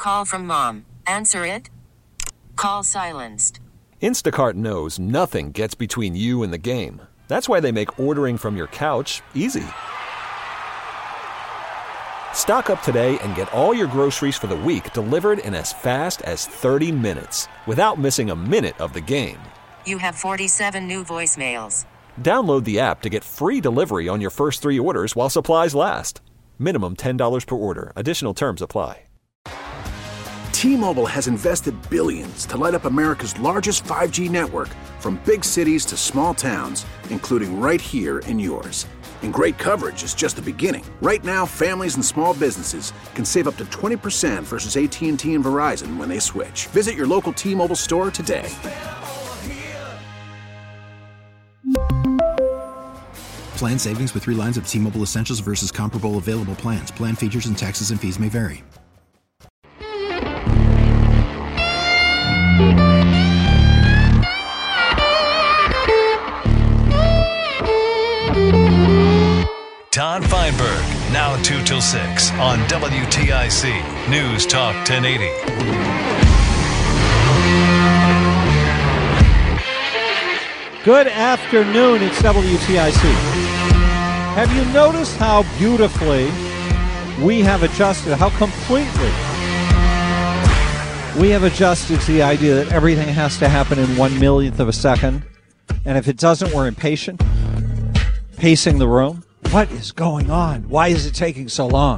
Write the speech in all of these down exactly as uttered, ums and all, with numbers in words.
Call from mom. Answer it. Call silenced. Instacart knows nothing gets between you and the game. That's why they make ordering from your couch easy. Stock up today and get all your groceries for the week delivered in as fast as thirty minutes without missing a minute of the game. You have forty-seven new voicemails. Download the app to get free delivery on your first three orders while supplies last. Minimum ten dollars per order. Additional terms apply. T-Mobile has invested billions to light up America's largest five G network, from big cities to small towns, including right here in yours. And great coverage is just the beginning. Right now, families and small businesses can save up to twenty percent versus A T and T and Verizon when they switch. Visit your local T-Mobile store today. Plan savings with three lines of T-Mobile Essentials versus comparable available plans. Plan features and taxes and fees may vary. Todd Feinberg, now two till six on W T I C News Talk ten eighty. Good afternoon, it's W T I C. Have you noticed how beautifully we have adjusted, how completely we have adjusted to the idea that everything has to happen in one millionth of a second? And if it doesn't, we're impatient, pacing the room. What is going on? Why is it taking so long?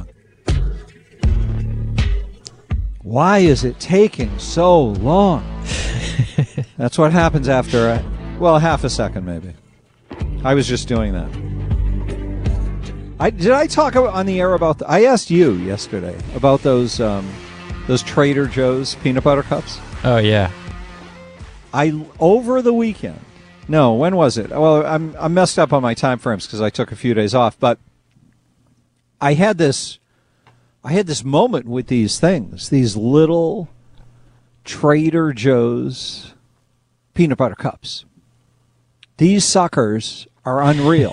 Why is it taking so long? That's what happens after, a, well, half a second maybe. I was just doing that. I did I talk about, on the air about, the, I asked you yesterday about those um, those Trader Joe's peanut butter cups. Oh, yeah. I, over the weekend, no, when was it? Well, I'm I'm messed up on my time frames because I took a few days off. But I had this, I had this moment with these things, these little Trader Joe's peanut butter cups. These suckers are unreal,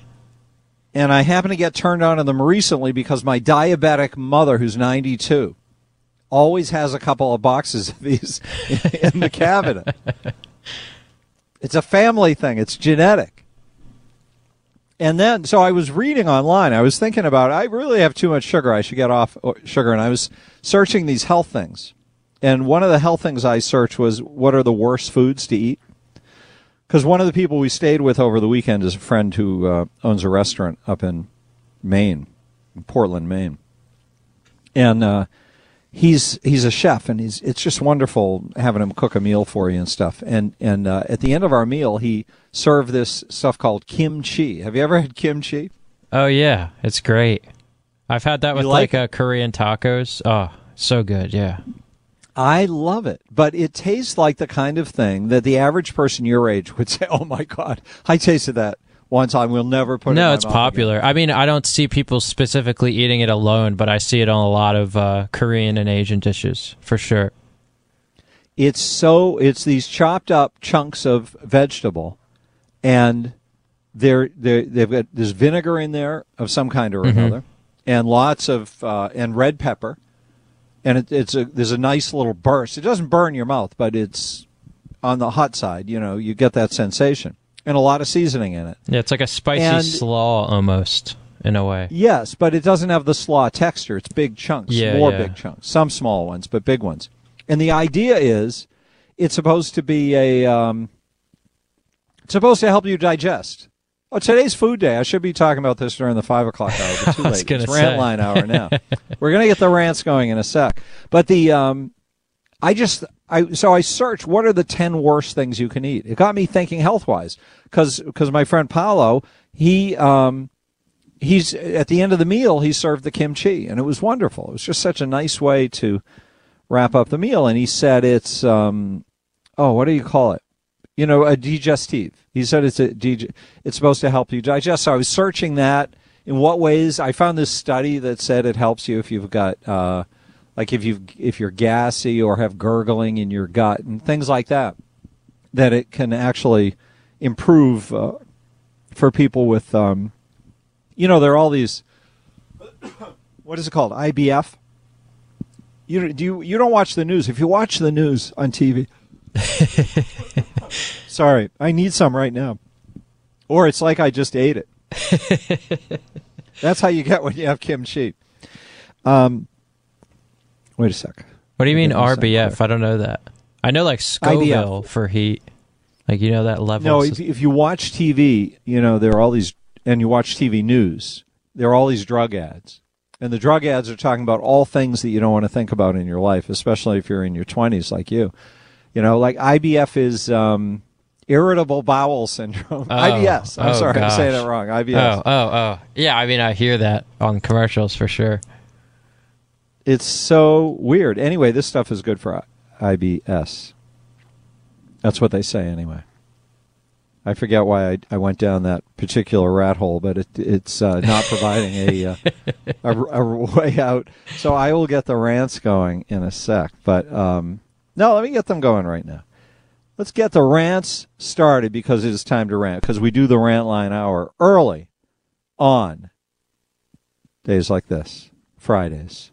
and I happened to get turned on to them recently because my diabetic mother, who's ninety-two, always has a couple of boxes of these in the cabinet. It's a family thing. It's genetic. And then, so I was reading online. I was thinking about, I really have too much sugar. I should get off sugar. And I was searching these health things. And one of the health things I searched was, what are the worst foods to eat? Because one of the people we stayed with over the weekend is a friend who uh, owns a restaurant up in Maine, in Portland, Maine. And uh, he's he's a chef, and he's it's just wonderful having him cook a meal for you and stuff. And and uh, at the end of our meal, he served this stuff called kimchi. Have you ever had kimchi? Oh, yeah. It's great. I've had that You with like like uh, Korean tacos. Oh, so good, yeah. I love it, but it tastes like the kind of thing that the average person your age would say, oh, my God, I tasted that one time. We'll never put it in No, my it's mouth popular. again. I mean, I don't see people specifically eating it alone, but I see it on a lot of uh, Korean and Asian dishes, for sure. It's so, it's these chopped up chunks of vegetable, and they're, they're, they've got this vinegar in there of some kind or Mm-hmm. another, and lots of, uh, and red pepper. And it, it's a there's a nice little burst. It doesn't burn your mouth, but it's on the hot side. You know, you get that sensation, and a lot of seasoning in it. Yeah, it's like a spicy And- slaw almost, in a way. Yes, but it doesn't have the slaw texture. It's big chunks, Yeah, more yeah. big chunks. Some small ones, but big ones. And the idea is, it's supposed to be a, um, it's supposed to help you digest. Oh, today's food day. I should be talking about this during the five o'clock hour, but too I was late. gonna It's rant say. line hour now. We're gonna get the rants going in a sec. But the, um, I just, I so I searched what are the ten worst things you can eat. It got me thinking health wise, because because my friend Paolo, he um, he's at the end of the meal he served the kimchi, and it was wonderful. It was just such a nice way to wrap up the meal. And he said it's um, oh, what do you call it? You know, a digestive. He said it's a dig- it's supposed to help you digest. So I was searching that. In what ways? I found this study that said it helps you if you've got, uh, like if you if you're gassy or have gurgling in your gut and things like that. That it can actually improve uh, for people with, um, you know, there are all these. What is it called? I B F. You do you, you don't watch the news. If you watch the news on T V, sorry, I need some right now. Or it's like I just ate it. That's how you get when you have kimchi. Um, wait a sec. What do you mean R B F? I don't know that. I know like Scoville I B F. for heat. Like, you know that level. No, if, if you watch T V, you know, there are all these, and you watch T V news, there are all these drug ads. And the drug ads are talking about all things that you don't want to think about in your life, especially if you're in your twenties like you. You know, like I B F is um, irritable bowel syndrome. Oh, I B S. I'm oh, sorry, gosh. I'm saying it wrong. I B S. Oh, oh, oh. Yeah, I mean, I hear that on commercials for sure. It's so weird. Anyway, this stuff is good for I B S. That's what they say anyway. I forget why I, I went down that particular rat hole, but it, it's uh, not providing a, uh, a a way out. So I will get the rants going in a sec. But um, no, let me get them going right now. Let's get the rants started because it is time to rant. Because we do the rant line hour early on days like this, Fridays.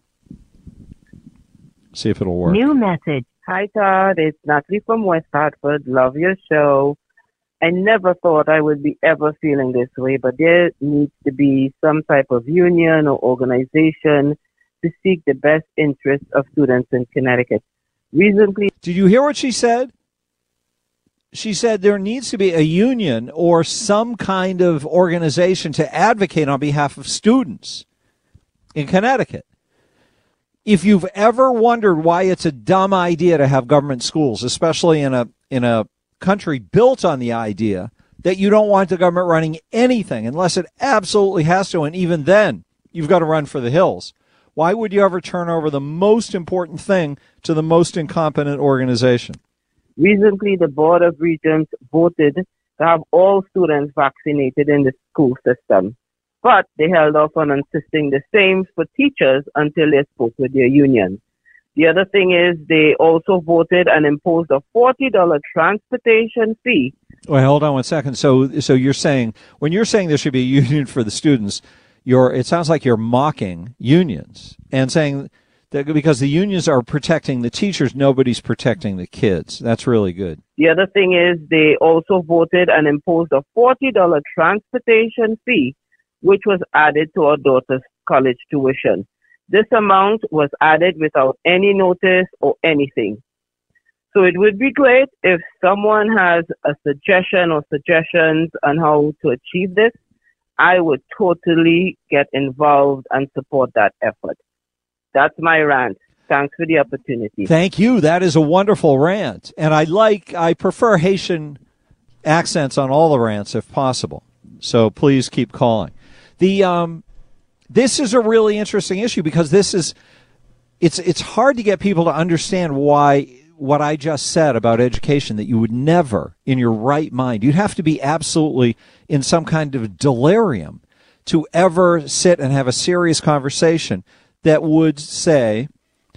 See if it'll work. New message. Hi, Todd. It's Natalie from West Hartford. Love your show. I never thought I would be ever feeling this way, but there needs to be some type of union or organization to seek the best interests of students in Connecticut. Recently, did you hear what she said? She said there needs to be a union or some kind of organization to advocate on behalf of students in Connecticut. If you've ever wondered why it's a dumb idea to have government schools, especially in a in a country built on the idea that you don't want the government running anything unless it absolutely has to, and even then you've got to run for the hills. Why would you ever turn over the most important thing to the most incompetent organization? Recently, the Board of Regents voted to have all students vaccinated in the school system, but they held off on insisting the same for teachers until they spoke with their union. The other thing is they also voted and imposed a forty dollars transportation fee. Wait, hold on one second. So, so you're saying, when you're saying there should be a union for the students, you're, it sounds like you're mocking unions and saying that because the unions are protecting the teachers, nobody's protecting the kids. That's really good. The other thing is they also voted and imposed a forty dollars transportation fee, which was added to our daughter's college tuition. This amount was added without any notice or anything. So it would be great if someone has a suggestion or suggestions on how to achieve this. I would totally get involved and support that effort. That's my rant. Thanks for the opportunity. Thank you. That is a wonderful rant. And I like, I prefer Haitian accents on all the rants if possible. So please keep calling. The, um, This is a really interesting issue because this is, it's it's hard to get people to understand why what I just said about education, that you would never, in your right mind, you'd have to be absolutely in some kind of delirium to ever sit and have a serious conversation that would say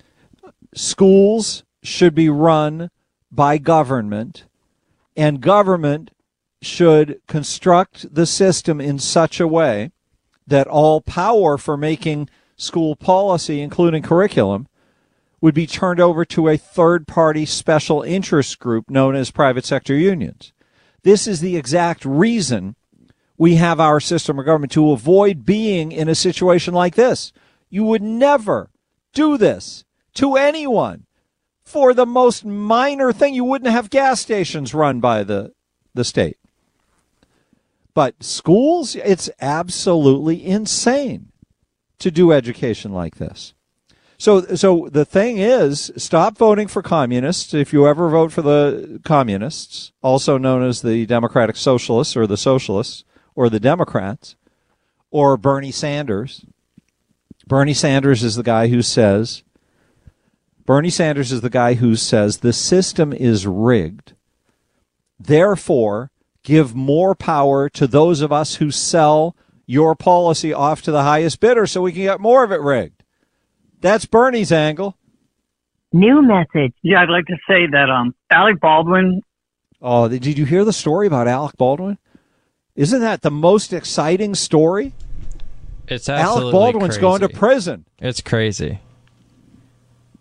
schools should be run by government and government should construct the system in such a way that all power for making school policy, including curriculum, would be turned over to a third-party special interest group known as private sector unions. This is the exact reason we have our system of government, to avoid being in a situation like this. You would never do this to anyone for the most minor thing. You wouldn't have gas stations run by the, the state. But schools, it's absolutely insane to do education like this. So, so the thing is, stop voting for communists. If you ever vote for the communists, also known as the Democratic Socialists or the Socialists or the Democrats or Bernie Sanders. Bernie Sanders is the guy who says, Bernie Sanders is the guy who says the system is rigged. Therefore, give more power to those of us who sell your policy off to the highest bidder so we can get more of it rigged. That's Bernie's angle. New message. Yeah, I'd like to say that um, Alec Baldwin. Oh, did you hear the story about Alec Baldwin? Isn't that the most exciting story? It's absolutely Alec Baldwin's crazy. going to prison. It's crazy.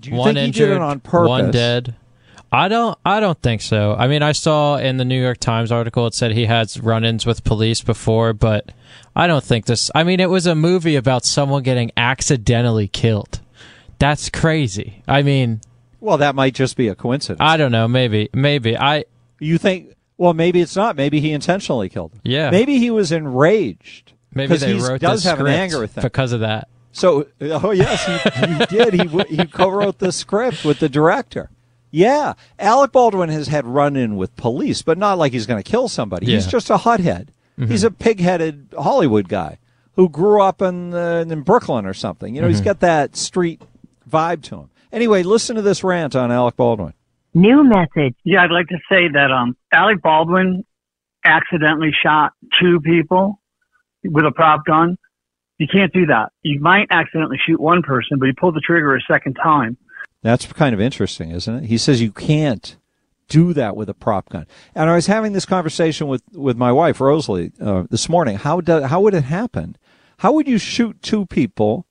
Do you one think injured, he did it on purpose? One dead. I don't. I don't think so. I mean, I saw in the New York Times article it said he had run-ins with police before, but I don't think this. I mean, it was a movie about someone getting accidentally killed. That's crazy. I mean, well, that might just be a coincidence. I don't know. Maybe. Maybe. I. You think? Well, maybe it's not. Maybe he intentionally killed him. Yeah. Maybe he was enraged. Maybe they he wrote does the have an script anger thing because of that. So, oh yes, he, he did. He he co-wrote the script with the director. Yeah, Alec Baldwin has had run-in with police, but not like he's going to kill somebody. Yeah. He's just a hothead. Mm-hmm. He's a pig-headed Hollywood guy who grew up in uh, in Brooklyn or something. You know, mm-hmm. he's got that street vibe to him. Anyway, listen to this rant on Alec Baldwin. New message. Yeah, I'd like to say that um, Alec Baldwin accidentally shot two people with a prop gun. You can't do that. You might accidentally shoot one person, but he pulled the trigger a second time. That's kind of interesting, isn't it? He says you can't do that with a prop gun. And I was having this conversation with, with my wife, Rosalie, uh, this morning. How do, how would it happen? How would you shoot two people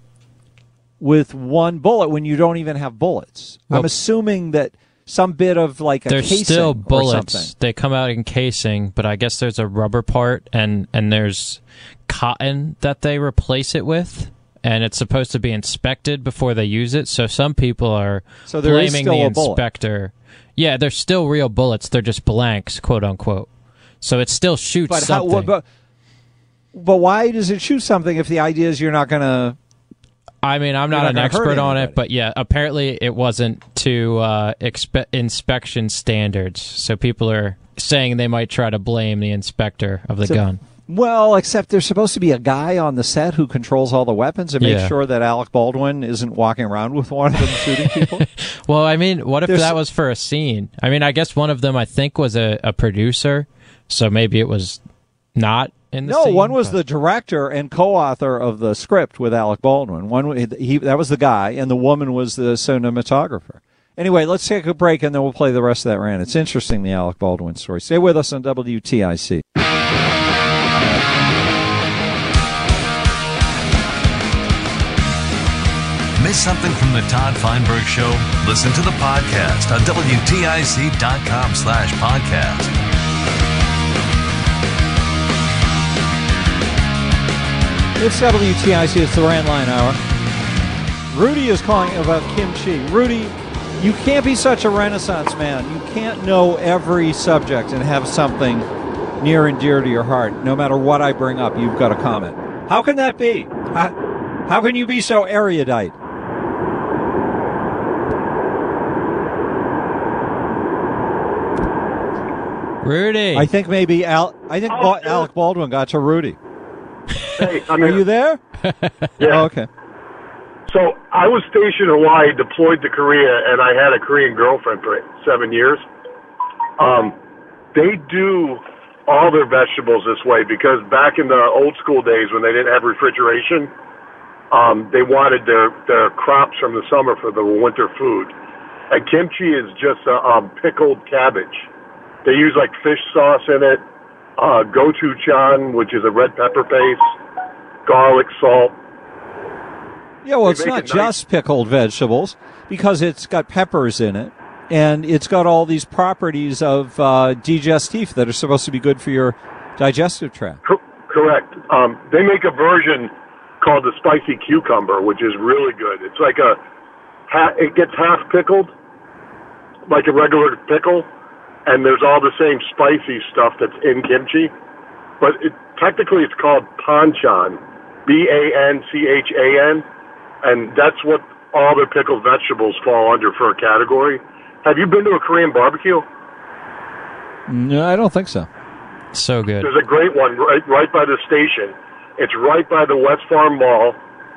with one bullet when you don't even have bullets? Well, I'm assuming that some bit of like a there's casing still or bullets. something. They come out in casing, but I guess there's a rubber part and, and there's cotton that they replace it with. And it's supposed to be inspected before they use it. So some people are so there blaming is still the a bullet. inspector. Yeah, they're still real bullets. They're just blanks, quote unquote. So it still shoots but something. How, but, but why does it shoot something if the idea is you're not going to... I mean, I'm not, not an expert on anybody. it, but yeah, apparently it wasn't to uh, expe- inspection standards. So people are saying they might try to blame the inspector of the so, gun. Well, except there's supposed to be a guy on the set who controls all the weapons and makes Yeah. sure that Alec Baldwin isn't walking around with one of them shooting people. Well, I mean, what if There's- that was for a scene? I mean, I guess one of them, I think, was a, a producer, so maybe it was not in the No, scene. one was but- the director and co-author of the script with Alec Baldwin. One, he, that was the guy, and the woman was the cinematographer. Anyway, let's take a break, and then we'll play the rest of that rant. It's interesting, the Alec Baldwin story. Stay with us on W T I C. Miss something from the Todd Feinberg Show? Listen to the podcast on W T I C dot com slash podcast. It's W T I C. It's the Rant Line Hour. Rudy is calling about kimchi. Rudy, you can't be such a Renaissance man. You can't know every subject and have something near and dear to your heart. No matter what I bring up, you've got a comment. How can that be? How, how can you be so erudite? Rudy. I think maybe Al. I think Oh, Ba- sure. Alec Baldwin got to Rudy. Hey, I'm Are here. you there? Yeah. Oh, okay. So I was stationed in Hawaii, deployed to Korea, and I had a Korean girlfriend for seven years. Um, they do all their vegetables this way because back in the old school days when they didn't have refrigeration, um, they wanted their, their crops from the summer for the winter food. And kimchi is just a um, pickled cabbage. They use like fish sauce in it, uh, gochujang, which is a red pepper paste, garlic, salt. Yeah, well, They it's make not it nice. just pickled vegetables because it's got peppers in it, and it's got all these properties of uh, digestif that are supposed to be good for your digestive tract. Co- correct. Um, they make a version called the spicy cucumber, which is really good. It's like a, ha- it gets half pickled, like a regular pickle, and there's all the same spicy stuff that's in kimchi, but it, technically it's called panchan, B A N C H A N, and that's what all their pickled vegetables fall under for a category. Have you been to a Korean barbecue? No, I don't think so. So good. There's a great one right right by the station. It's right by the West Farm Mall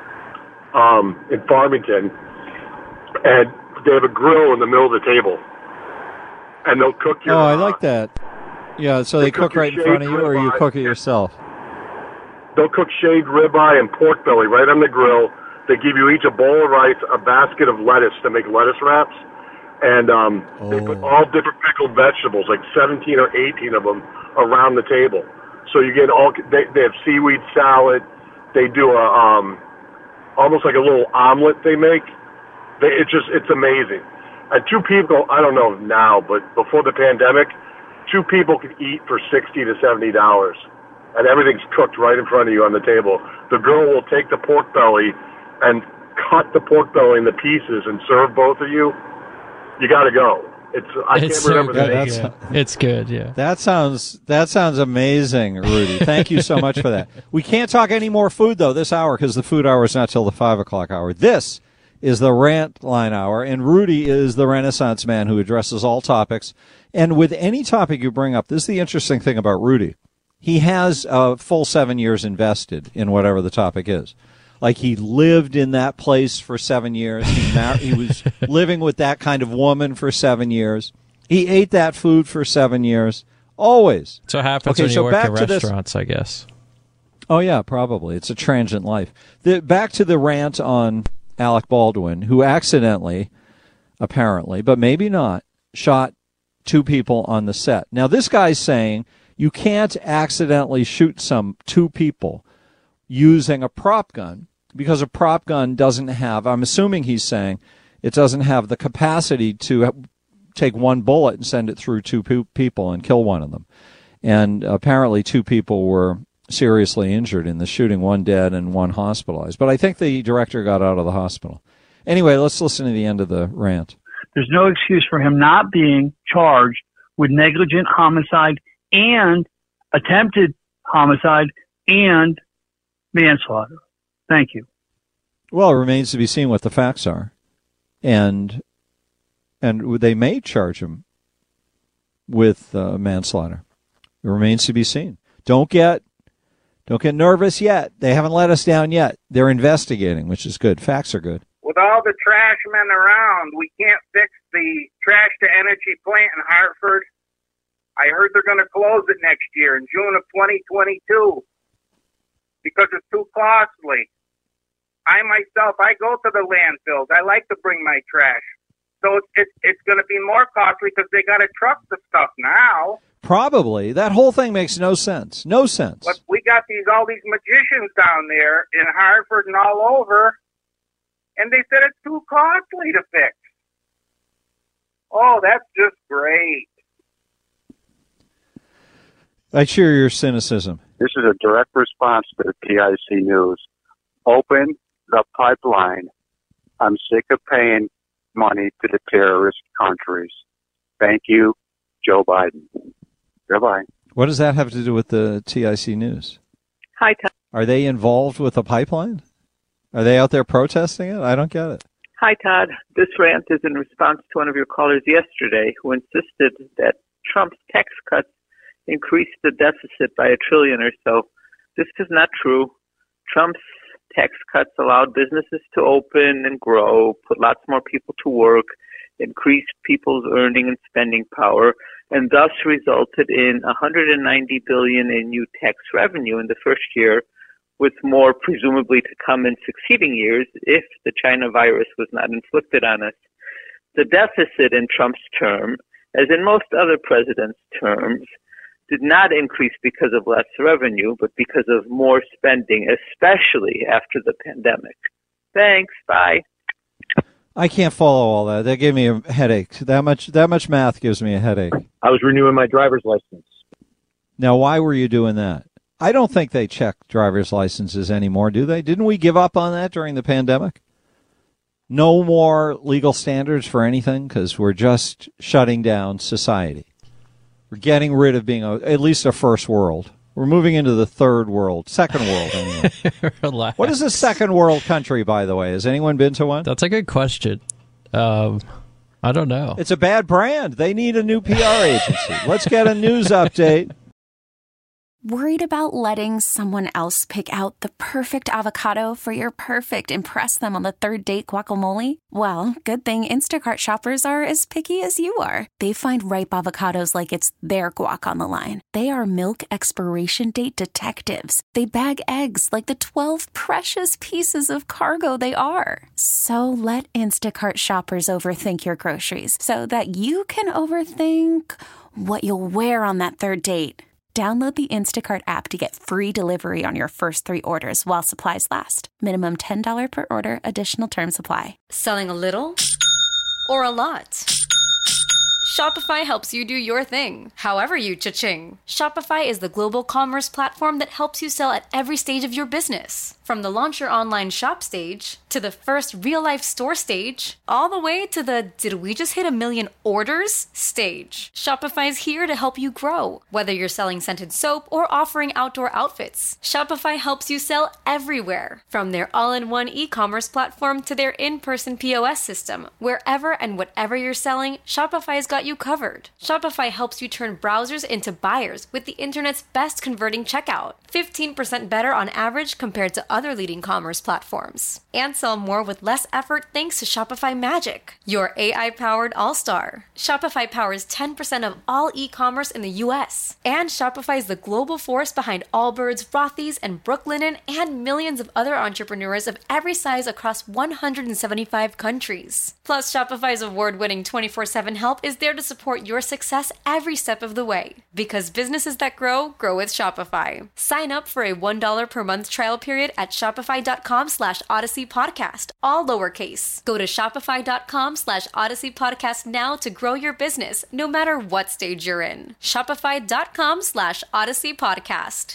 um, in Farmington, and they have a grill in the middle of the table, and they'll cook your. Oh, I uh, like that. Yeah, so they, they cook cook your right in front of you, shaved or you ribeye. cook it yourself? They'll cook shaved ribeye and pork belly right on the grill. They give you each a bowl of rice, a basket of lettuce to make lettuce wraps, and um, they put Oh. all different pickled vegetables, like seventeen or eighteen of them, around the table. So you get all. They, they have seaweed salad. They do a um, almost like a little omelet they make, They, it's just, it's amazing. And two people, I don't know now, but before the pandemic, two people could eat for sixty to seventy dollars. And everything's cooked right in front of you on the table. The girl will take the pork belly and cut the pork belly into pieces and serve both of you. You got to go. It's I it's can't so remember good. the name. Yeah. It's good, yeah. That sounds that sounds amazing, Rudy. Thank you so much for that. We can't talk any more food though this hour because the food hour is not till the five o'clock hour. This is the Rant Line Hour, and Rudy is the Renaissance man who addresses all topics. And with any topic you bring up, this is the interesting thing about Rudy. He has a full seven years invested in whatever the topic is. Like he lived in that place for seven years. He, mar- he was living with that kind of woman for seven years. He ate that food for seven years. Always. So it happens okay, when you so work back in to this- restaurants, I guess. Oh, yeah, probably. It's a transient life. The, back to the rant on Alec Baldwin, who accidentally, apparently, but maybe not, shot two people on the set. Now, this guy's saying you can't accidentally shoot some two people using a prop gun because a prop gun doesn't have, I'm assuming he's saying, it doesn't have the capacity to take one bullet and send it through two pe- people and kill one of them. And apparently two people were seriously injured in the shooting, one dead and one hospitalized. But I think the director got out of the hospital. Anyway, let's listen to the end of the rant. There's no excuse for him not being charged with negligent homicide and attempted homicide and manslaughter. Thank you. Well, it remains to be seen what the facts are. And and they may charge him with uh, manslaughter. It remains to be seen. Don't get don't get nervous yet. They haven't let us down yet. They're investigating, which is good. Facts are good. With all the trash men around, we can't fix the trash-to-energy plant in Hartford. I heard they're going to close it next year in June of twenty twenty-two because it's too costly. I myself, I go to the landfills. I like to bring my trash. So it's, it's, it's going to be more costly because they got to truck the stuff now. Probably. That whole thing makes no sense. No sense. But we got these all these magicians down there in Hartford and all over, and they said it's too costly to fix. Oh, that's just great. I share your cynicism. This is a direct response to the T I C News. Open the pipeline. I'm sick of paying money to the terrorist countries. Thank you, Joe Biden. Goodbye. What does that have to do with the T I C News? Hi, Todd. Are they involved with the pipeline? Are they out there protesting it? I don't get it. Hi, Todd. This rant is in response to one of your callers yesterday who insisted that Trump's tax cuts increased the deficit by a trillion or so. This is not true. Trump's tax cuts allowed businesses to open and grow, put lots more people to work, increased people's earning and spending power, and thus resulted in one hundred ninety billion dollars in new tax revenue in the first year, with more presumably to come in succeeding years if the China virus was not inflicted on us. The deficit in Trump's term, as in most other presidents' terms, did not increase because of less revenue, but because of more spending, especially after the pandemic. Thanks. Bye. I can't follow all that. That gave me a headache. That much that much math gives me a headache. I was renewing my driver's license. Now, why were you doing that? I don't think they check driver's licenses anymore, do they? Didn't we give up on that during the pandemic? No more legal standards for anything because we're just shutting down society. We're getting rid of being a, at least a first world. We're moving into the third world, second world anyway. Relax. What is a second world country, by the way? Has anyone been to one? That's a good question. Um, I don't know. It's a bad brand. They need a new P R agency. Let's get a news update. Worried about letting someone else pick out the perfect avocado for your perfect impress them on the third date guacamole? Well, good thing Instacart shoppers are as picky as you are. They find ripe avocados like it's their guac on the line. They are milk expiration date detectives. They bag eggs like the twelve precious pieces of cargo they are. So let Instacart shoppers overthink your groceries so that you can overthink what you'll wear on that third date. Download the Instacart app to get free delivery on your first three orders while supplies last. Minimum ten dollars per order. Additional terms apply. Selling a little or a lot? Shopify helps you do your thing, however you cha-ching. Shopify is the global commerce platform that helps you sell at every stage of your business. From the launch your online shop stage, to the first real-life store stage, all the way to the did we just hit a million orders stage. Shopify's here to help you grow. Whether you're selling scented soap or offering outdoor outfits, Shopify helps you sell everywhere. From their all-in-one e-commerce platform to their in-person P O S system, wherever and whatever you're selling, Shopify's got you covered. Shopify helps you turn browsers into buyers with the internet's best converting checkout. fifteen percent better on average compared to other leading commerce platforms. And sell more with less effort thanks to Shopify Magic, your A I-powered all-star. Shopify powers ten percent of all e-commerce in the U S. And Shopify is the global force behind Allbirds, Rothy's, and Brooklinen, and millions of other entrepreneurs of every size across one hundred seventy-five countries. Plus, Shopify's award-winning twenty-four seven help is there to support your success every step of the way. Because businesses that grow, grow with Shopify. Sign up for a one dollar per month trial period at shopify.com slash Odyssey Podcast, all lowercase. Go to shopify.com slash Odyssey Podcast now to grow your business, no matter what stage you're in. Shopify.com slash Odyssey Podcast.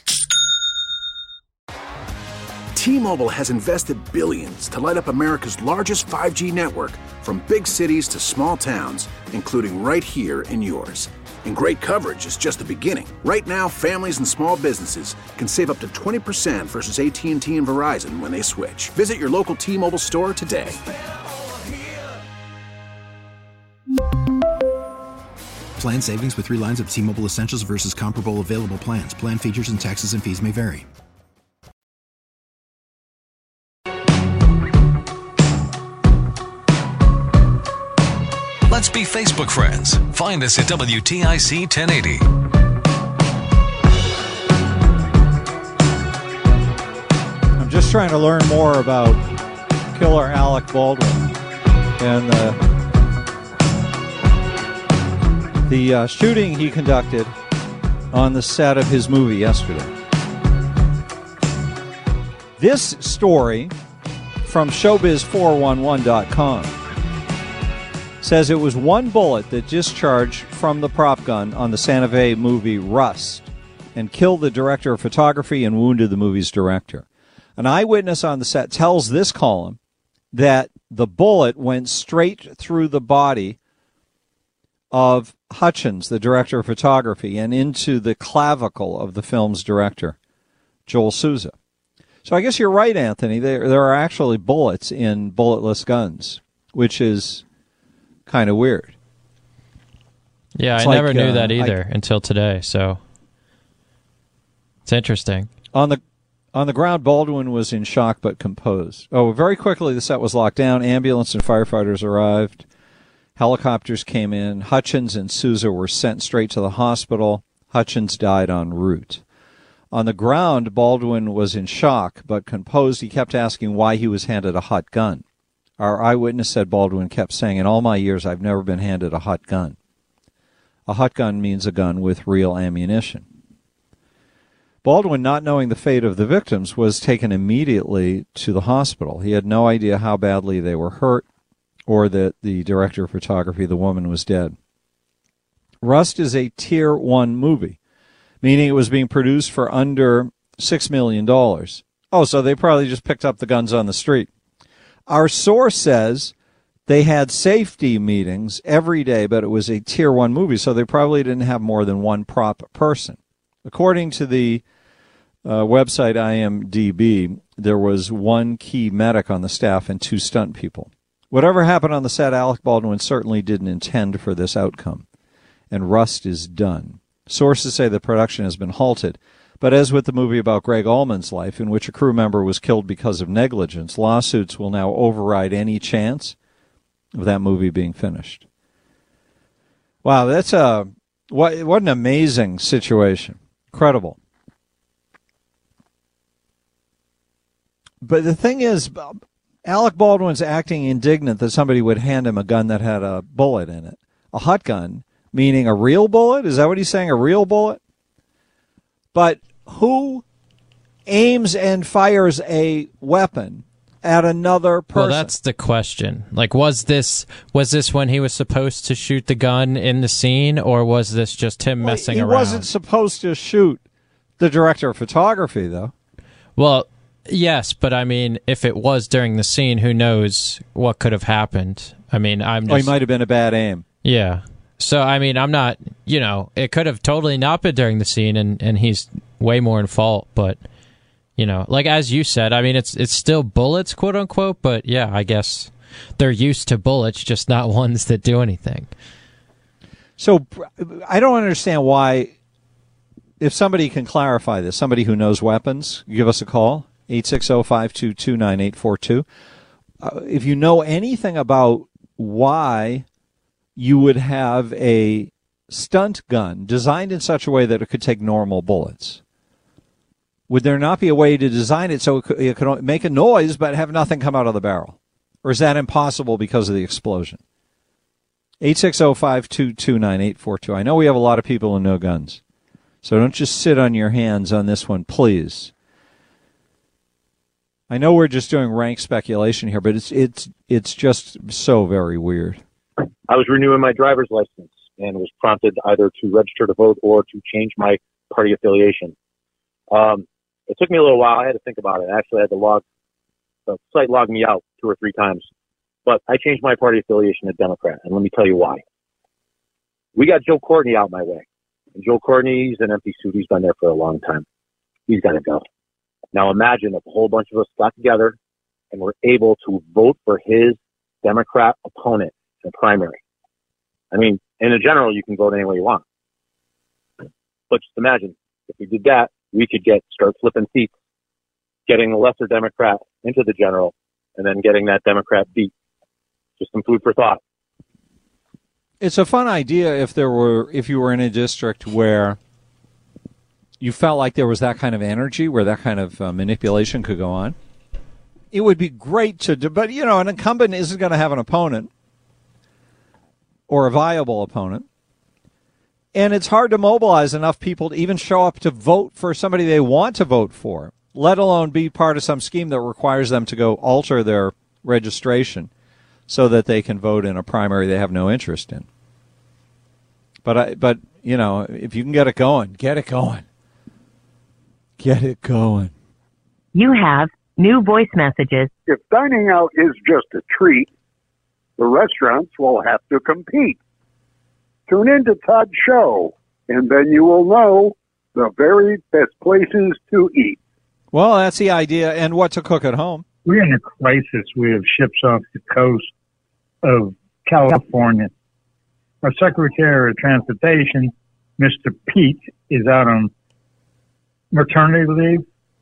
T-Mobile has invested billions to light up America's largest five G network, from big cities to small towns, including right here in yours. And great coverage is just the beginning. Right now, families and small businesses can save up to twenty percent versus A T and T and Verizon when they switch. Visit your local T-Mobile store today. Plan savings with three lines of T-Mobile Essentials versus comparable available plans. Plan features and taxes and fees may vary. Let's be Facebook friends. Find us at W T I C ten eighty. I'm just trying to learn more about killer Alec Baldwin and the, the uh, shooting he conducted on the set of his movie yesterday. This story from showbiz four one one dot com says it was one bullet that discharged from the prop gun on the Santa Fe movie Rust and killed the director of photography and wounded the movie's director. An eyewitness on the set tells this column that the bullet went straight through the body of Hutchins, the director of photography, and into the clavicle of the film's director, Joel Souza. So I guess you're right, Anthony. There, there are actually bullets in bulletless guns, which is kind of weird. Yeah, it's I like, never knew uh, that either I, until today, so it's interesting. On the on the ground, Baldwin was in shock but composed. Oh, very quickly the set was locked down. Ambulance and firefighters arrived. Helicopters came in. Hutchins and Souza were sent straight to the hospital. Hutchins died en route. On the ground, Baldwin was in shock but composed. He kept asking why he was handed a hot gun. Our eyewitness said Baldwin kept saying, in all my years, I've never been handed a hot gun. A hot gun means a gun with real ammunition. Baldwin, not knowing the fate of the victims, was taken immediately to the hospital. He had no idea how badly they were hurt or that the director of photography, the woman, was dead. Rust is a Tier one movie, meaning it was being produced for under six million dollars. Oh, so they probably just picked up the guns on the street. Our source says they had safety meetings every day, but it was a Tier one movie, so they probably didn't have more than one prop person. According to the uh, website I M D B, there was one key medic on the staff and two stunt people. Whatever happened on the set, Alec Baldwin certainly didn't intend for this outcome, and Rust is done. Sources say the production has been halted. But as with the movie about Greg Allman's life, in which a crew member was killed because of negligence, lawsuits will now override any chance of that movie being finished. Wow, that's a what, what an amazing situation. Incredible. But the thing is, Alec Baldwin's acting indignant that somebody would hand him a gun that had a bullet in it. A hot gun, meaning a real bullet? Is that what he's saying, a real bullet? But who aims and fires a weapon at another person? Well, that's the question. Like, was this was this when he was supposed to shoot the gun in the scene, or was this just him well, messing he around? He wasn't supposed to shoot the director of photography, though. Well, yes, but I mean, if it was during the scene, who knows what could have happened? I mean, I'm just... Oh, he might have been a bad aim. Yeah. So, I mean, I'm not, you know, it could have totally not been during the scene, and, and he's way more in fault, but... You know, like as you said, I mean, it's it's still bullets, quote unquote, but yeah, I guess they're used to bullets, just not ones that do anything. So I don't understand why, if somebody can clarify this, somebody who knows weapons, give us a call, eight six zero, five two two, nine eight four two. Uh, if you know anything about why you would have a stunt gun designed in such a way that it could take normal bullets. Would there not be a way to design it so it could, it could make a noise but have nothing come out of the barrel? Or is that impossible because of the explosion? eight six zero, five two two, nine eight four two. I know we have a lot of people who know guns. So don't just sit on your hands on this one, please. I know we're just doing rank speculation here, but it's it's it's just so very weird. I was renewing my driver's license and was prompted either to register to vote or to change my party affiliation. Um, It took me a little while. I had to think about it. I actually had to log, the site logged me out two or three times. But I changed my party affiliation to Democrat, and let me tell you why. We got Joe Courtney out my way. And Joe Courtney's an empty suit. He's been there for a long time. He's got to go. Now imagine if a whole bunch of us got together and were able to vote for his Democrat opponent in a primary. I mean, in a general, you can vote any way you want. But just imagine, if we did that, we could get start flipping seats, getting the lesser Democrat into the general, and then getting that Democrat beat. Just some food for thought. It's a fun idea if there were if you were in a district where you felt like there was that kind of energy, where that kind of uh, manipulation could go on. It would be great to do, but you know, an incumbent isn't going to have an opponent or a viable opponent. And it's hard to mobilize enough people to even show up to vote for somebody they want to vote for, let alone be part of some scheme that requires them to go alter their registration so that they can vote in a primary they have no interest in. But, I, but you know, if you can get it going, get it going. Get it going. You have new voice messages. If dining out is just a treat, the restaurants will have to compete. Tune in to Todd's show, and then you will know the very best places to eat. Well, that's the idea, and what to cook at home. We're in a crisis. We have ships off the coast of California. Our Secretary of Transportation, Mister Pete, is out on maternity leave.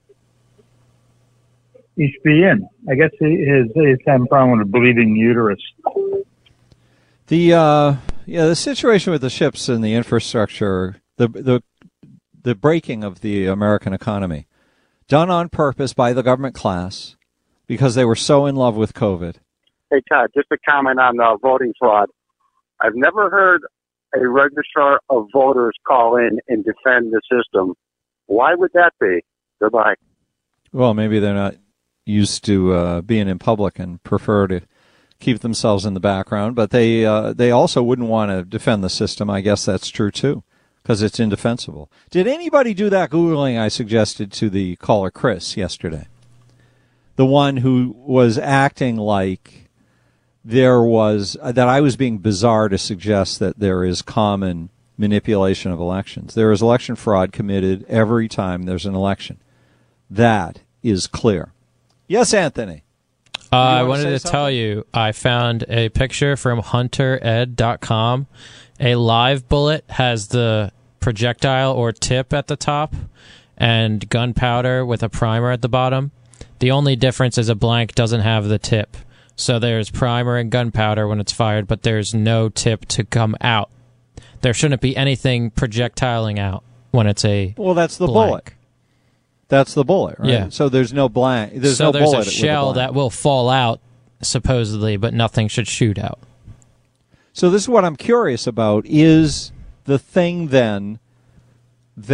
He should be in. I guess he is he's having a problem with a bleeding uterus. The uh, yeah, the situation with the ships and the infrastructure, the the the breaking of the American economy, done on purpose by the government class because they were so in love with COVID. Hey, Todd, just a comment on uh, voting fraud. I've never heard a registrar of voters call in and defend the system. Why would that be? Goodbye. Well, maybe they're not used to uh, being in public and prefer to keep themselves in the background, but they uh, they also wouldn't want to defend the system. I guess that's true, too, because it's indefensible. Did anybody do that Googling I suggested to the caller, Chris, yesterday? The one who was acting like there was, uh, that I was being bizarre to suggest that there is common manipulation of elections. There is election fraud committed every time there's an election. That is clear. Yes, Anthony. Uh, I wanted to, to tell you, I found a picture from hunter ed dot com. A live bullet has the projectile or tip at the top and gunpowder with a primer at the bottom. The only difference is a blank doesn't have the tip. So there's primer and gunpowder when it's fired, but there's no tip to come out. There shouldn't be anything projectiling out when it's a Well, that's the blank. bullet. That's the bullet, right? Yeah. So there's no blank. There's so no there's bullet a shell with a that will fall out, supposedly, but nothing should shoot out. So this is what I'm curious about. Is the thing then that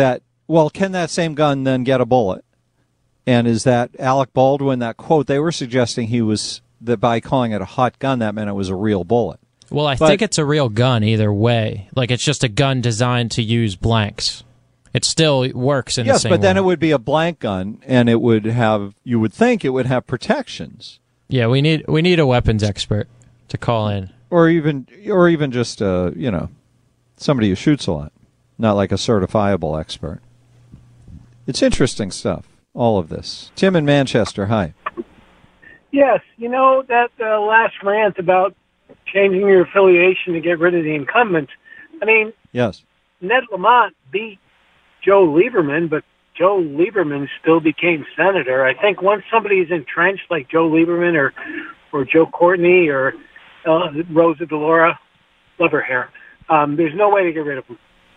Well, can that same gun then get a bullet? And is that Alec Baldwin, that quote, they were suggesting he was, that by calling it a hot gun, that meant it was a real bullet. Well, I But- think it's a real gun either way. Like, it's just a gun designed to use blanks. It still works in the Yes, same but then way. it would be a blank gun, and it would have, you would think it would have protections. Yeah, we need we need a weapons expert to call in. Or even, or even just, uh, you know, somebody who shoots a lot. Not like a certifiable expert. It's interesting stuff, all of this. Tim in Manchester, hi. Yes, you know, that uh, last rant about changing your affiliation to get rid of the incumbent. I mean, Yes. Ned Lamont beat Joe Lieberman, but Joe Lieberman still became senator. I think once somebody's entrenched like Joe Lieberman or, or Joe Courtney or uh, Rosa DeLauro, love her hair, um, there's no way to get rid of them.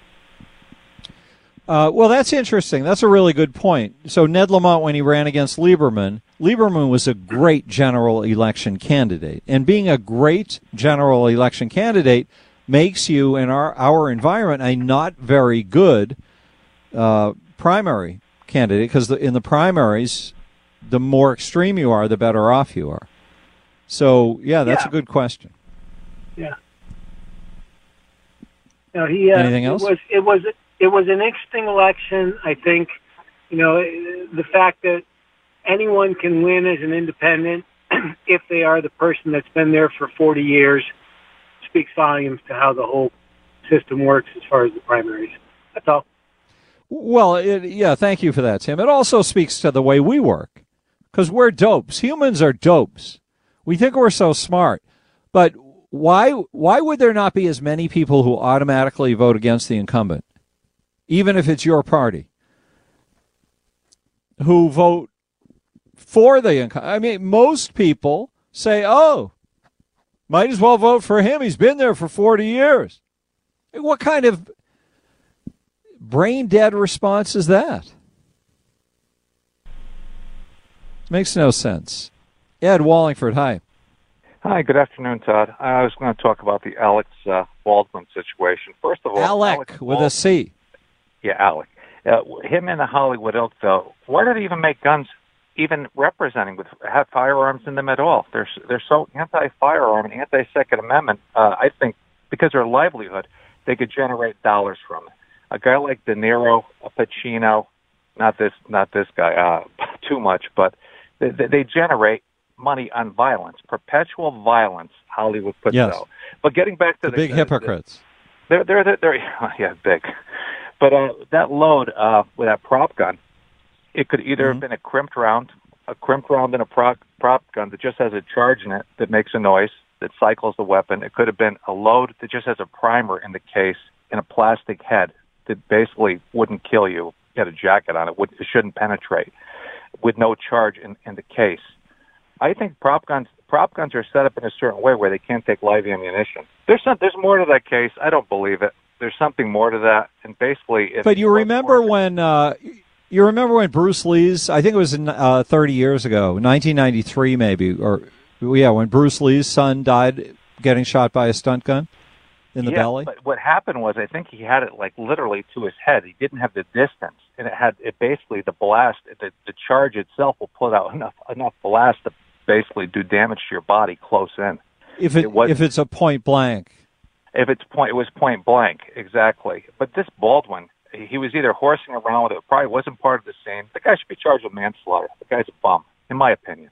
Uh, well, that's interesting. That's a really good point. So Ned Lamont, when he ran against Lieberman, Lieberman was a great general election candidate. And being a great general election candidate makes you, in our, our environment, a not very good uh, primary candidate, because in the primaries, the more extreme you are, the better off you are. So, yeah, that's Yeah. a good question. Yeah. No, he. Uh, Anything else? It was. It was. It was an interesting election. I think, you know, the fact that anyone can win as an independent if they are the person that's been there for forty years speaks volumes to how the whole system works as far as the primaries. That's all. Well, it, yeah, thank you for that, Tim. It also speaks to the way we work, because we're dopes. Humans are dopes. We think we're so smart. But why why would there not be as many people who automatically vote against the incumbent, even if it's your party, who vote for the incumbent? I mean, most people say, oh, might as well vote for him. He's been there for forty years. What kind of brain-dead response is that? Makes no sense. Ed Wallingford, hi. Hi, good afternoon, Todd. I was going to talk about the Alex uh, Baldwin situation. First of all, Alec Alex with Baldwin, a C. Yeah, Alec. Uh, him and the Hollywood ilk, though, why did they even make guns even representing with have firearms in them at all? They're they're so anti-firearm and anti-Second Amendment. Uh, I think because their livelihood, they could generate dollars from it. A guy like De Niro, a Pacino, not this not this guy uh, too much, but they, they generate money on violence, perpetual violence. Hollywood puts Yes. out. But getting back to The the, big the- hypocrites. they're they're they're, they're yeah big, but uh, that load uh, with that prop gun, it could either have been a crimped round, a crimped round in a prop prop gun that just has a charge in it that makes a noise that cycles the weapon. It could have been a load that just has a primer in the case and a plastic head that basically wouldn't kill you. You had a jacket on it, would, it shouldn't penetrate, with no charge in, in the case. I think prop guns prop guns are set up in a certain way where they can't take live ammunition. There's some, there's more to that case. I don't believe it. There's something more to that. And basically, if But you remember when uh, you remember when Bruce Lee's, I think it was in, uh, thirty years ago, nineteen ninety-three maybe, or yeah, when Bruce Lee's son died getting shot by a stunt gun in the yeah, belly. But what happened was, I think he had it like literally to his head. He didn't have the distance, and it had it basically the blast, the, the charge itself will put out enough enough blast to basically do damage to your body close in. If it, it was- if it's a point blank. If it's point, it was point blank, exactly. But this Baldwin, he was either horsing around with it, probably wasn't part of the scene. The guy should be charged with manslaughter. The guy's a bum, in my opinion.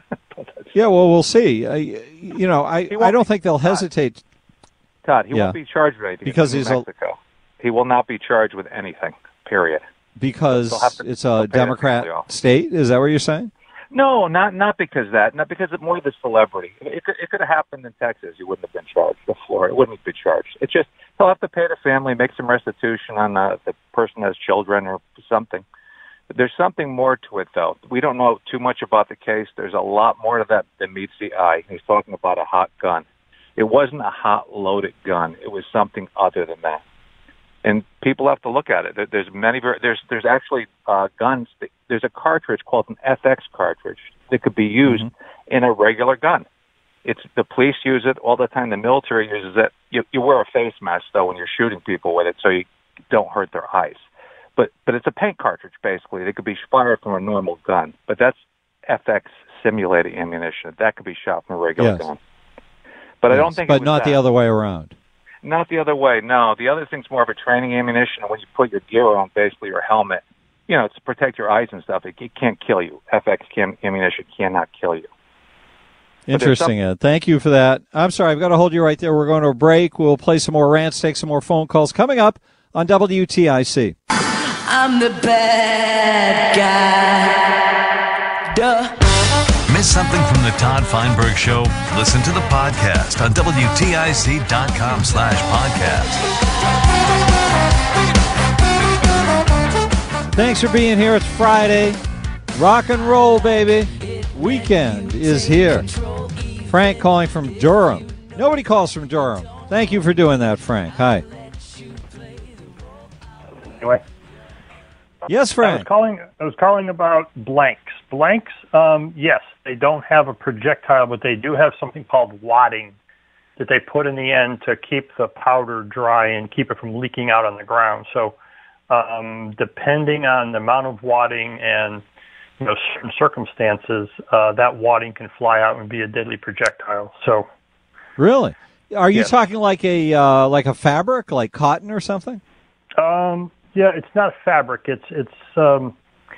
Yeah, well, we'll see. Uh, you know, I, I don't think they'll hesitate. Todd, he Yeah. won't be charged with anything Because in he's a- Mexico. He will not be charged with anything, period. Because They'll have to- it's they'll a pay their Democrat family off. state? Is that what you're saying? No, not not because of that. Not because of more the celebrity. It could, it could have happened in Texas. You wouldn't have been charged. Or Florida, it wouldn't be charged. It's just he'll have to pay the family, make some restitution on uh, the person has children or something. But there's something more to it, though. We don't know too much about the case. There's a lot more to that than meets the eye. He's talking about a hot gun. It wasn't a hot loaded gun. It was something other than that. And people have to look at it. There- There's many. ver- There's there's actually uh, guns. That, there's a cartridge called an F X cartridge that could be used in a regular gun. It's the police use it all the time. The military uses it. You, you wear a face mask though when you're shooting people with it, so you don't hurt their eyes. But but it's a paint cartridge basically. It could be fired from a normal gun, but that's F X simulated ammunition. That could be shot from a regular Yes. gun. But Yes, I don't think. But it was not that. the other way around. Not the other way. No, the other thing's more of a training ammunition. And when you put your gear on, basically your helmet, you know, to protect your eyes and stuff, it, it can't kill you. F X cam- ammunition cannot kill you. Interesting, Ed. Thank you for that. I'm sorry, I've got to hold you right there. We're going to a break. We'll play some more rants, take some more phone calls coming up on W T I C. I'm the bad guy. Duh. Miss something from the Todd Feinberg Show? Listen to the podcast on W T I C dot com slash podcast. Thanks for being here. It's Friday. Rock and roll, baby. Weekend is here. Frank calling from Durham. Nobody calls from Durham. Thank you for doing that, Frank. Hi. Anyway. Yes, I Frank. was calling. I was calling about blanks. Blanks. Um, yes, they don't have a projectile, but they do have something called wadding that they put in the end to keep the powder dry and keep it from leaking out on the ground. So, um, depending on the amount of wadding and you know certain circumstances, uh, that wadding can fly out and be a deadly projectile. So, Really? Are you Yes. talking like a uh, like a fabric, like cotton or something? Um, yeah, it's not fabric. It's it's um,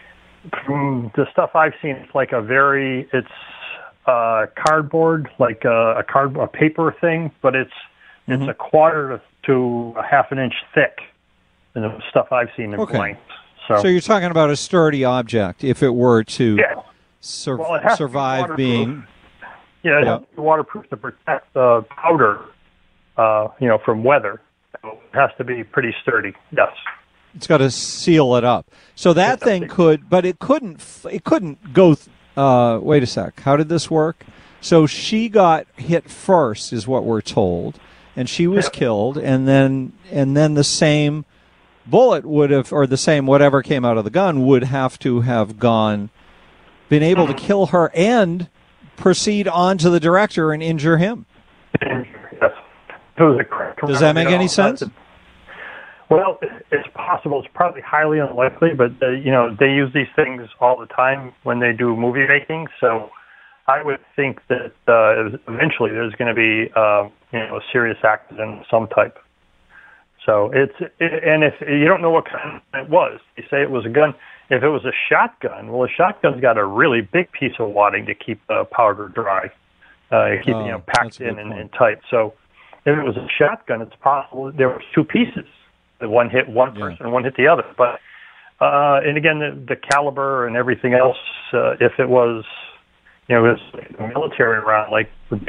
from the stuff I've seen. It's like a very it's uh, cardboard, like a, a card a paper thing, but it's Mm-hmm. it's a quarter to a half an inch thick. And the stuff I've seen in Okay. blanks. So, So you're talking about a sturdy object if it were to Yeah. sur- Well, it has to be survive waterproof. being. yeah, it Yeah. has to be waterproof to protect the powder, uh, you know, from weather. So it has to be pretty sturdy. Yes. It's got to seal it up. So that thing could, but it couldn't. f- It couldn't go. th- Uh, wait a sec. How did this work? So she got hit first, is what we're told, and she was killed, and then and then the same bullet would have, or the same whatever came out of the gun would have to have gone, been able to kill her and proceed on to the director and injure him. Yes. If it was a correct Does that make you know, any sense? that's- Well, it's possible. It's probably highly unlikely, but uh, you know they use these things all the time when they do movie making. So I would think that uh, eventually there's going to be uh, you know a serious accident of some type. So it's it, and if you don't know what kind it was, you say it was a gun. If it was a shotgun, well, a shotgun's got a really big piece of wadding to keep the powder dry, uh, keep Oh, it you know that's packed a good in and, point. and tight. So if it was a shotgun, it's possible there was two pieces. The one hit one person, and one hit the other. But uh, and again, the, the caliber and everything else. Uh, if it was, you know, it was a military round, like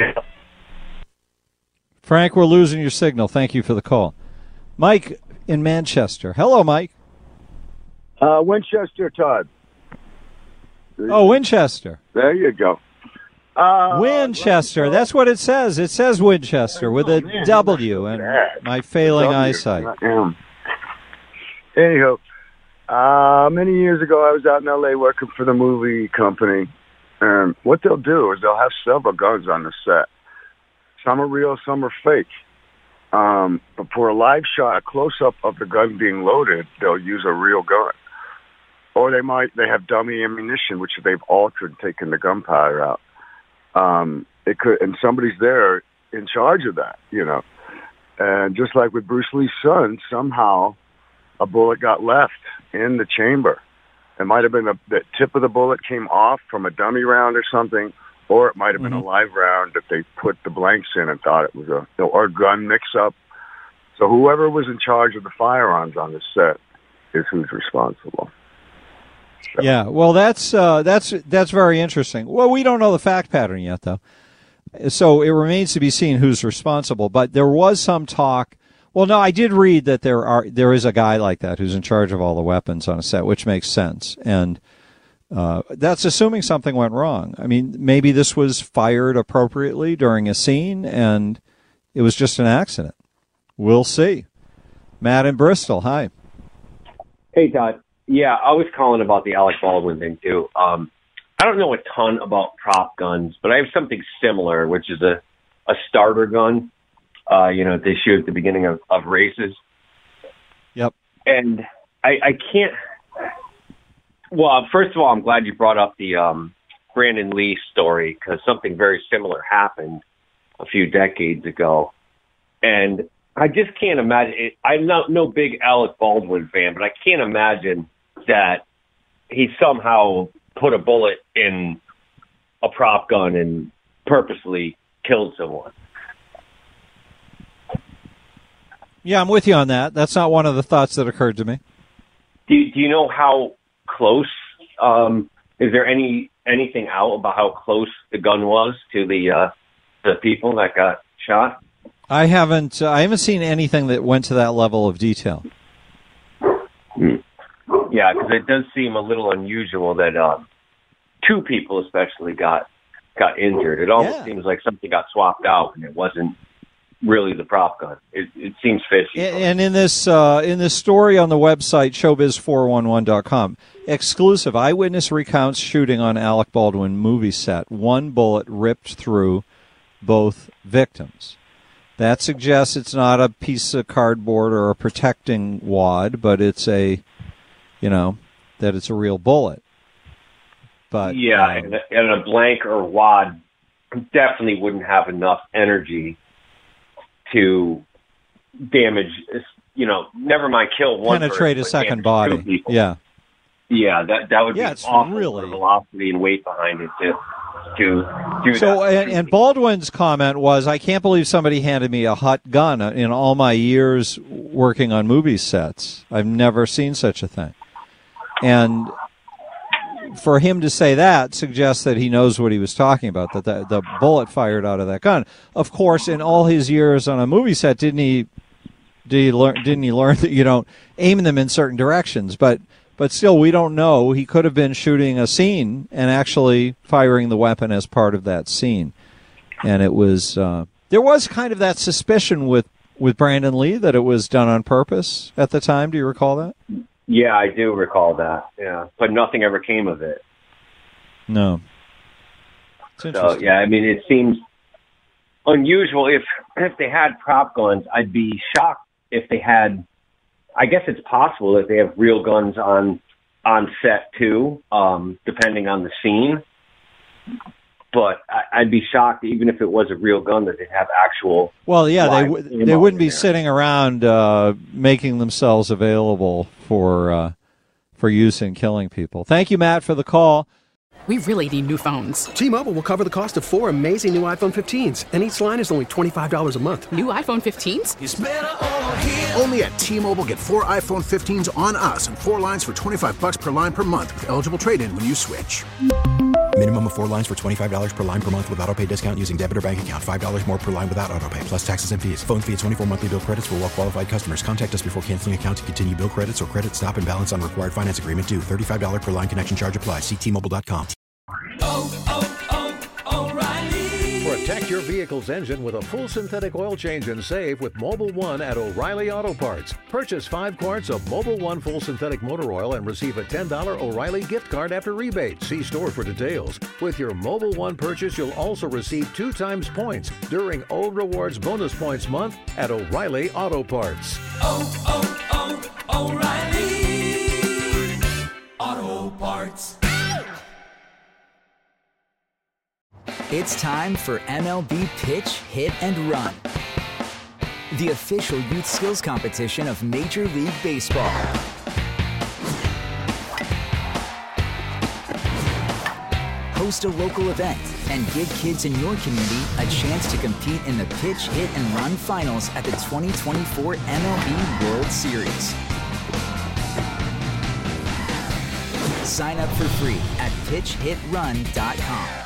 Frank, we're losing your signal. Thank you for the call. Mike in Manchester. Hello, Mike. Uh, Winchester, Todd. Oh, Winchester. There you go. Uh, Winchester. That's what it says. It says Winchester with a W and my failing W. eyesight. Um, Anyhow, uh, many years ago, I was out in L A working for the movie company. And what they'll do is they'll have several guns on the set. Some are real, some are fake. Um, but for a live shot, a close-up of the gun being loaded, they'll use a real gun. Or they might, they have dummy ammunition, which they've altered, taking the gunpowder out. Um, it could, and somebody's there in charge of that, you know. And just like with Bruce Lee's son, somehow a bullet got left in the chamber. It might have been a, the tip of the bullet came off from a dummy round or something, or it might have been Mm-hmm. a live round that they put the blanks in and thought it was a or gun mix-up. So whoever was in charge of the firearms on the set is who's responsible. Yeah, well, that's uh, that's that's very interesting. Well, we don't know the fact pattern yet, though, so it remains to be seen who's responsible. But there was some talk. Well, no, I did read that there are there is a guy like that who's in charge of all the weapons on a set, which makes sense, and uh, that's assuming something went wrong. I mean, maybe this was fired appropriately during a scene, and it was just an accident. We'll see. Matt in Bristol, hi. Hey, Todd. Yeah, I was calling about the Alec Baldwin thing, too. Um, I don't know a ton about prop guns, but I have something similar, which is a, a starter gun, uh, you know, they shoot at the beginning of, of races. Yep. And I, I can't. Well, first of all, I'm glad you brought up the um, Brandon Lee story, because something very similar happened a few decades ago. And I just can't imagine it. I'm not no big Alec Baldwin fan, but I can't imagine that he somehow put a bullet in a prop gun and purposely killed someone. Yeah, I'm with you on that. That's not one of the thoughts that occurred to me. Do you, do you know how close? Um, is there any anything out about how close the gun was to the uh, the people that got shot? I haven't. Uh, I haven't seen anything that went to that level of detail. Hmm. Yeah, because it does seem a little unusual that uh, two people, especially, got got injured. It almost Yeah. seems like something got swapped out, and it wasn't really the prop gun. It, it seems fishy. And and in this uh, in this story on the website showbiz four one one dot com, exclusive eyewitness recounts shooting on Alec Baldwin movie set. One bullet ripped through both victims. That suggests it's not a piece of cardboard or a protecting wad, but it's a, you know, that it's a real bullet. But yeah, um, and, a, and a blank or wad definitely wouldn't have enough energy to damage, you know, never mind kill one penetrate person, a but second damage two body. people. Yeah. Yeah, that that would Yeah, be it's awful really- for velocity and weight behind it to to do So, that. and, and Baldwin's comment was, I can't believe somebody handed me a hot gun in all my years working on movie sets. I've never seen such a thing. And for him to say that suggests that he knows what he was talking about, that the, the bullet fired out of that gun. Of course, in all his years on a movie set, didn't he, did he learn, didn't he learn that you don't aim them in certain directions? But But still, we don't know. He could have been shooting a scene and actually firing the weapon as part of that scene. And it was, uh, there was kind of that suspicion with, with Brandon Lee that it was done on purpose at the time. Do you recall that? Yeah, I do recall that. Yeah, but nothing ever came of it. No. It's So interesting. yeah, I mean, it seems unusual. If if they had prop guns, I'd be shocked if they had. I guess it's possible that they have real guns on on set too, um, depending on the scene. But I, I'd be shocked, even if it was a real gun, that they'd have actual. Well, yeah, they live w- ammo they wouldn't in be there. sitting around uh, making themselves available for uh, for use in killing people. Thank you, Matt, for the call. We really need new phones. T-Mobile will cover the cost of four amazing new iPhone fifteens, and each line is only twenty-five dollars a month. New iPhone fifteens? It's better over here. Only at T-Mobile, get four iPhone fifteens on us and four lines for twenty-five bucks per line per month with eligible trade-in when you switch. Minimum of four lines for twenty-five dollars per line per month with autopay discount using debit or bank account. five dollars more per line without autopay, plus taxes and fees. Phone fee at twenty-four monthly bill credits for well-qualified customers. Contact us before canceling account to continue bill credits or credit stop and balance on required finance agreement due. thirty-five dollars per line connection charge applies. See T Mobile dot com. Protect your vehicle's engine with a full synthetic oil change and save with Mobile One at O'Reilly Auto Parts. Purchase five quarts of Mobile One full synthetic motor oil and receive a ten dollars O'Reilly gift card after rebate. See store for details. With your Mobile One purchase, you'll also receive two times points during O Rewards Bonus Points Month at O'Reilly Auto Parts. Oh, oh, oh, O'Reilly Auto Parts. It's time for M L B Pitch, Hit, and Run, the official youth skills competition of Major League Baseball. Host a local event and give kids in your community a chance to compete in the Pitch, Hit, and Run finals at the twenty twenty-four M L B World Series. Sign up for free at pitch hit run dot com.